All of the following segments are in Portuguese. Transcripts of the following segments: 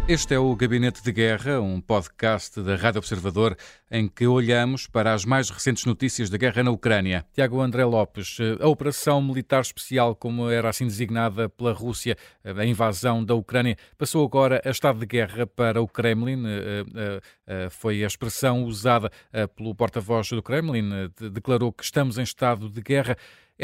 Este é o Gabinete de Guerra, um podcast da Rádio Observador em que olhamos para as mais recentes notícias da guerra na Ucrânia. Tiago André Lopes, a operação militar especial, como era assim designada pela Rússia, a invasão da Ucrânia, passou agora a estado de guerra para o Kremlin. Foi a expressão usada pelo porta-voz do Kremlin, declarou que estamos em estado de guerra.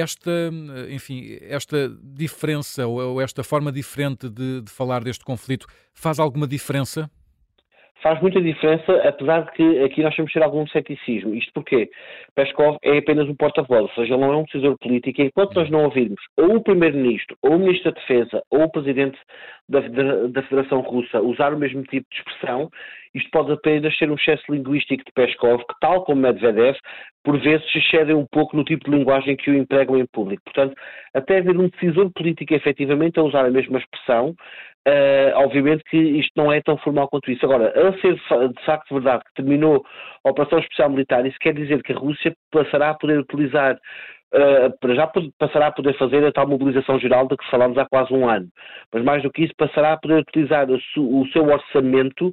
Esta diferença ou esta forma diferente de falar deste conflito faz alguma diferença? Faz muita diferença, apesar de que aqui nós temos de ter algum ceticismo. Isto porque Peskov é apenas um porta-voz, ou seja, ele não é um decisor político. Enquanto nós não ouvirmos ou o Primeiro-Ministro, ou o Ministro da Defesa, ou o Presidente da Federação Russa usar o mesmo tipo de expressão, isto pode apenas ser um excesso linguístico de Peskov, que, tal como Medvedev, por vezes se excedem um pouco no tipo de linguagem que o empregam em público. Portanto, até haver um decisor político efetivamente a usar a mesma expressão, obviamente que isto não é tão formal quanto isso. Agora, a ser de facto verdade que terminou a Operação Especial Militar, isso quer dizer que a Rússia passará a poder utilizar, passará a poder fazer a tal mobilização geral de que falámos há quase um ano. Mas mais do que isso, passará a poder utilizar o seu orçamento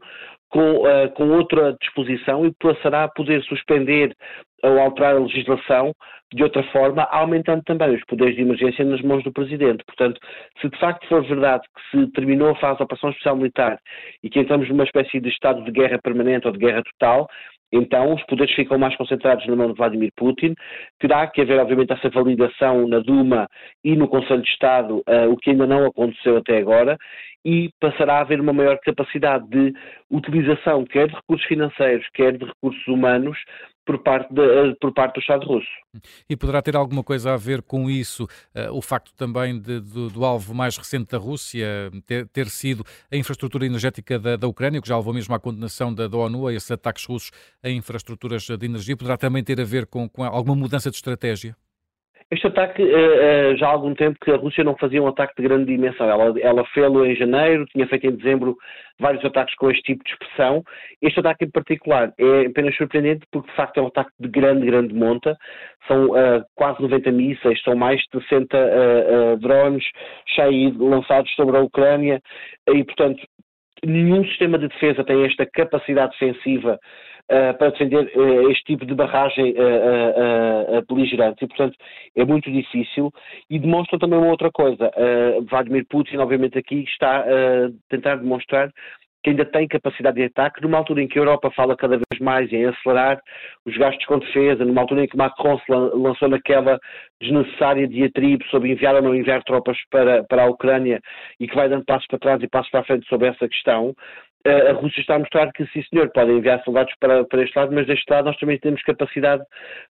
com outra disposição e passará a poder suspender ou alterar a legislação de outra forma, aumentando também os poderes de emergência nas mãos do Presidente. Portanto, se de facto for verdade que se terminou a fase da Operação Especial Militar e que entramos numa espécie de estado de guerra permanente ou de guerra total, então os poderes ficam mais concentrados na mão de Vladimir Putin. Terá que haver, obviamente, essa validação na Duma e no Conselho de Estado, o que ainda não aconteceu até agora, e passará a haver uma maior capacidade de utilização, quer de recursos financeiros, quer de recursos humanos, por parte do Estado russo. E poderá ter alguma coisa a ver com isso, o facto também do alvo mais recente da Rússia ter sido a infraestrutura energética da Ucrânia, que já levou mesmo à condenação da ONU a esses ataques russos a infraestruturas de energia. Poderá também ter a ver com alguma mudança de estratégia? Este ataque, já há algum tempo que a Rússia não fazia um ataque de grande dimensão. Ela fê-lo em janeiro, tinha feito em dezembro vários ataques com este tipo de expressão. Este ataque em particular é apenas surpreendente porque, de facto, é um ataque de grande monta. São quase 90 mísseis, são mais de 60 drones lançados sobre a Ucrânia e, portanto, nenhum sistema de defesa tem esta capacidade defensiva para defender este tipo de barragem beligerante. E, portanto, é muito difícil e demonstra também uma outra coisa. Vladimir Putin, obviamente, aqui está a tentar demonstrar que ainda tem capacidade de ataque, numa altura em que a Europa fala cada vez mais em acelerar os gastos com defesa, numa altura em que Macron se lançou naquela desnecessária diatribe sobre enviar ou não enviar tropas para a Ucrânia e que vai dando passos para trás e passos para a frente sobre essa questão. A Rússia está a mostrar que, sim senhor, podem enviar soldados para este lado, mas deste lado nós também temos capacidade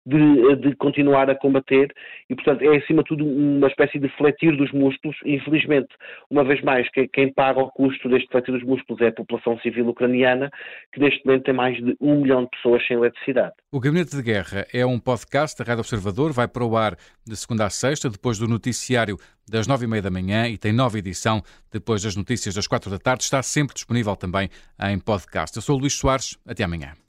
de continuar a combater e, portanto, é acima de tudo uma espécie de fletir dos músculos. Infelizmente, uma vez mais, quem paga o custo deste fletir dos músculos é a população civil ucraniana, que neste momento tem mais de 1 milhão de pessoas sem eletricidade. O Gabinete de Guerra é um podcast da Rádio Observador, vai para o ar de segunda a sexta, depois do noticiário das 9h30 da manhã e tem nova edição depois das notícias das 4 da tarde. Está sempre disponível também em podcast. Eu sou o Luís Soares. Até amanhã.